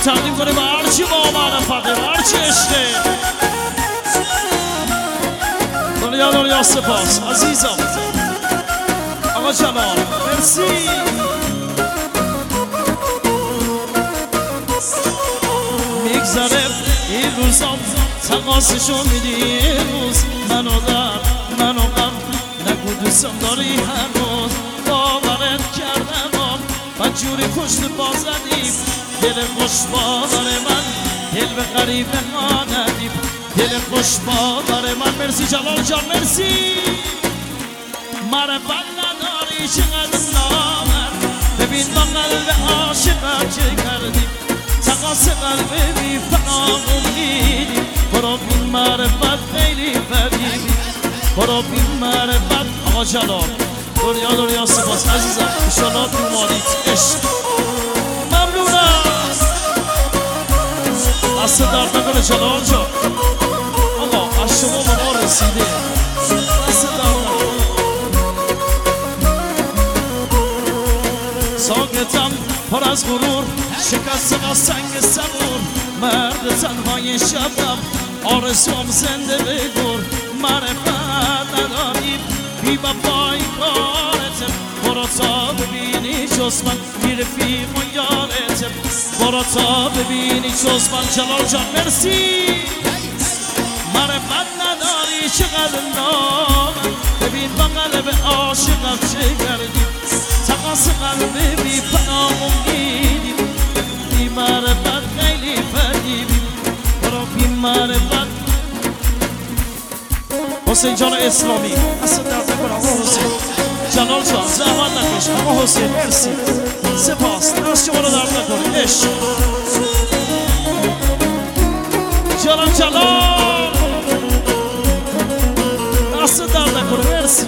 تقدیم کنیم به هرچی با معرفته هرچی عشقه دنیا سپاس عزیزم آقا جلال مرسی میگذره این روزام تقاسشو میدی روز منو غم نگو دوستم داری هنوز باورت کردم بدجوری پشت بازدیم دل خوش بادر من دل به غریب ما ندیم دل خوش بادر من مرسی جلال جان مرسی معرفت نداری چقدر نامرد ببین با قلب عاشقم چه کردیم تقاس قلب بی فنام امیدیم برو بین معرفت خیلی فریبی برو بین معرفت آقا جلال دنیا سپاس عزیزم انشالله بیماریت عشق ممنونم دست درد نکنه جلال جان آقا از شما به ما رسیده دست درد نکنه ساکتم پر از غرور شکسته با سنگ صبور مرد تنهای شبم آرزوم زنده بگور معرفت نداریم بی وفای کارتم برو تا ببینی جز من بی رفیق و یارتم برو تا ببینی جز من جلال جان مرسی معرفت نداری چقدر نامم ببین با قلب عاشقم چه کردیم تقاس قلب بی پناه امیدیم بی معرفت خیلی فریبیم برو بی معرفت حسین جان اسلامی اصلا درد نکن آقا حسین جلال جان زحمت نکش آقا حسین مرسی سپاس دست شما رو درد نکن عشق جلال دست درد نکن مرسی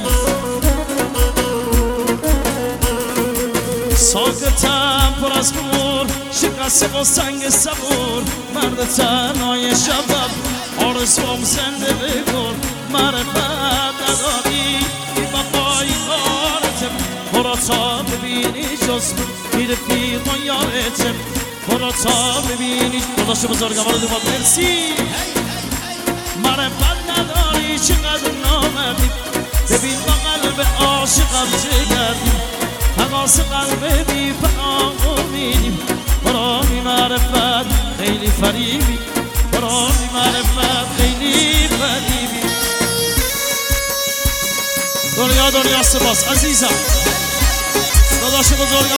ساکتم پر از غرور شکسته با سنگ صبور مرد تنهای شبم آرزوم زنده بگور معرفت نداری بی وفای کارتم برو تا ببینی جز بی رفیق و یارتم برو تا ببینی داداش بزرگوار دوبار مرسی معرفت نداری چقدر نامردی ببین با قلب عاشقم چه کردیم تقاس قلب بی فناه امیدیم برو بی معرفت خیلی فریبی برو بی معرفت خیلی فریبی دنیا سپاس عزیزم داداش بزرگ